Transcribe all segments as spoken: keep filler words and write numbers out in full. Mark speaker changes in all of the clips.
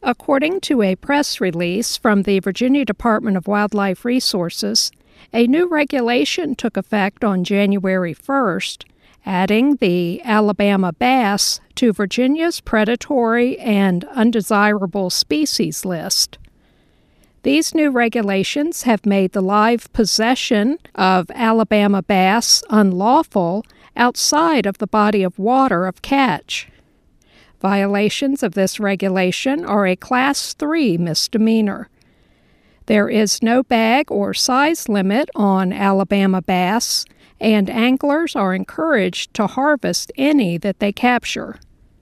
Speaker 1: According to a press release from the Virginia Department of Wildlife Resources, a new regulation took effect on January first, adding the Alabama bass to Virginia's predatory and undesirable species list. These new regulations have made the live possession of Alabama bass unlawful outside of the body of water of catch. Violations of this regulation are a Class three misdemeanor. There is no bag or size limit on Alabama bass, and anglers are encouraged to harvest any that they capture.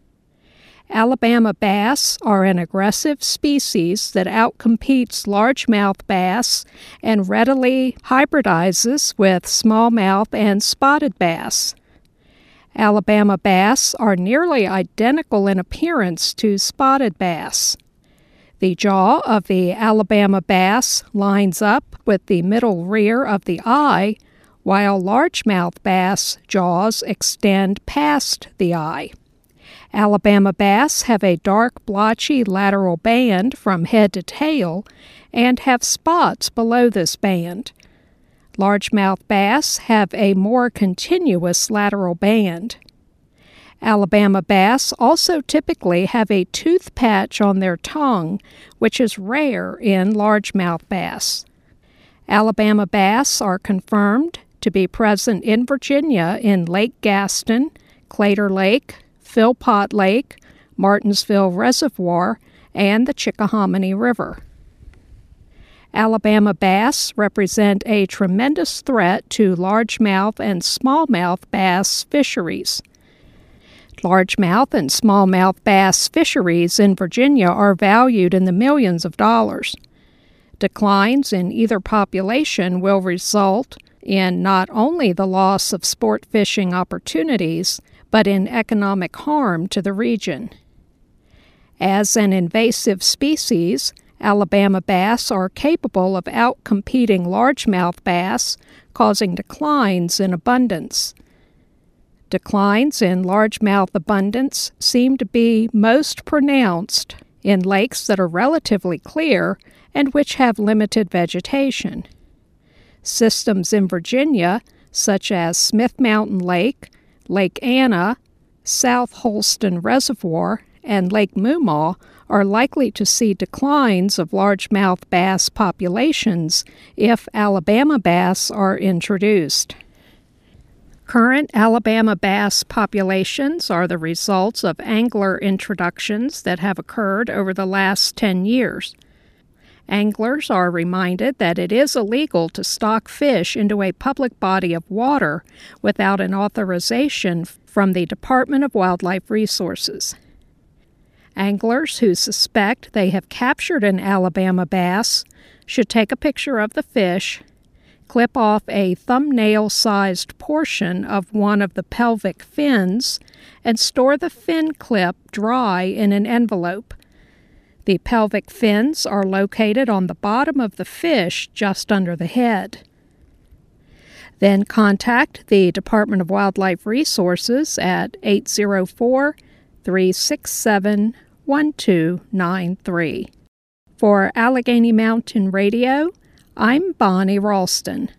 Speaker 1: Alabama bass are an aggressive species that outcompetes largemouth bass and readily hybridizes with smallmouth and spotted bass. Alabama bass are nearly identical in appearance to spotted bass. The jaw of the Alabama bass lines up with the middle rear of the eye, while largemouth bass jaws extend past the eye. Alabama bass have a dark, blotchy lateral band from head to tail and have spots below this band. Largemouth bass have a more continuous lateral band. Alabama bass also typically have a tooth patch on their tongue, which is rare in largemouth bass. Alabama bass are confirmed to be present in Virginia in Lake Gaston, Claytor Lake, Philpott Lake, Martinsville Reservoir, and the Chickahominy River. Alabama bass represent a tremendous threat to largemouth and smallmouth bass fisheries. Largemouth and smallmouth bass fisheries in Virginia are valued in the millions of dollars. Declines in either population will result in not only the loss of sport fishing opportunities, but in economic harm to the region. As an invasive species, Alabama bass are capable of outcompeting largemouth bass, causing declines in abundance. Declines in largemouth abundance seem to be most pronounced in lakes that are relatively clear and which have limited vegetation. Systems in Virginia, such as Smith Mountain Lake, Lake Anna, South Holston Reservoir, and Lake Moomaw, are likely to see declines of largemouth bass populations if Alabama bass are introduced. Current Alabama bass populations are the results of angler introductions that have occurred over the last ten years. Anglers are reminded that it is illegal to stock fish into a public body of water without an authorization from the Department of Wildlife Resources. Anglers who suspect they have captured an Alabama bass should take a picture of the fish, clip off a thumbnail-sized portion of one of the pelvic fins, and store the fin clip dry in an envelope. The pelvic fins are located on the bottom of the fish just under the head. Then contact the Department of Wildlife Resources at eight zero four, three six seven, one two nine three. For Allegheny Mountain Radio, I'm Bonnie Ralston.